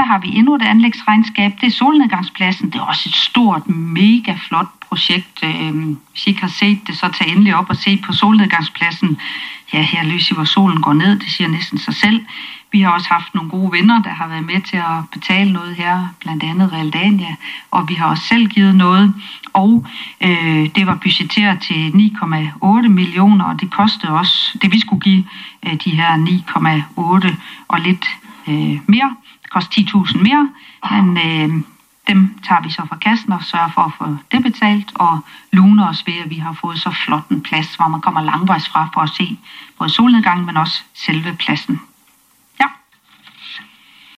så har vi endnu et anlægsregnskab. Det er solnedgangspladsen. Det er også et stort, mega flot projekt. Hvis I ikke har set det, så tag endelig op og se på solnedgangspladsen. Ja, her lyser, hvor solen går ned. Det siger næsten sig selv. Vi har også haft nogle gode venner, der har været med til at betale noget her, blandt andet Realdania, og vi har også selv givet noget. Og det var budgetteret til 9,8 millioner, og det kostede også, det vi skulle give de her 9,8 og lidt mere. Det koster 10.000 mere, men dem tager vi så fra kassen og sørger for at få det betalt, og luner os ved, at vi har fået så flot en plads, hvor man kommer langvejs fra for at se både solnedgangen, men også selve pladsen.